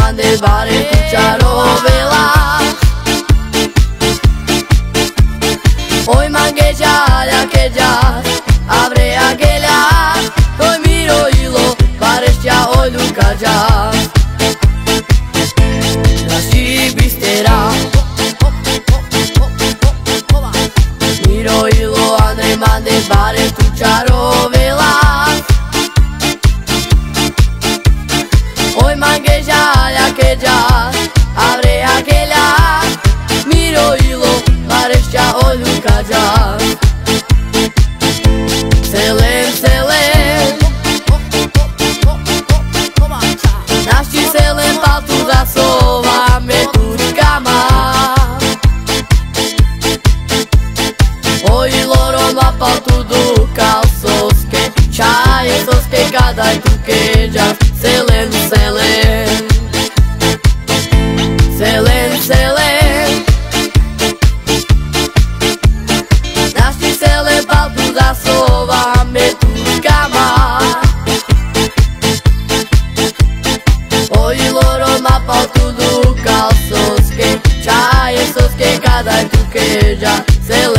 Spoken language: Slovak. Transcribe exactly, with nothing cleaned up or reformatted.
mande bare cucciarovela. Oi mangeja che già avrei aquella, oi miro ilo parecchia oi Luca già. La si bisterà, miro ilo andre mande bare cucciarovela. Oi mangeja che già avrei aquella, miro ilo parecchia oi Luca già. Selem, selem, naši selem paltu zasovame tučkama. Oj loro ma paltu dukal soske, čaje soske kadaj tu keđa. Selem, selem, selem, selem, naši selem paltu zasovame tučkama. Oj loro ma paltu dukal soske, čaje soske kadaj tu keđa. Selem,